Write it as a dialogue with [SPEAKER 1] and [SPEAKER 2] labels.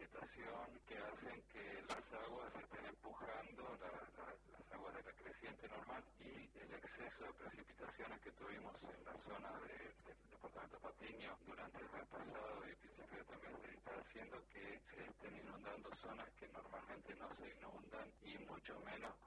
[SPEAKER 1] precipitación que hacen que las aguas estén empujando las aguas de la creciente normal, y el exceso de precipitaciones que tuvimos en la zona del departamento Patiño durante el mes pasado y principio de este mes está haciendo que se estén inundando zonas que normalmente no se inundan, y mucho menos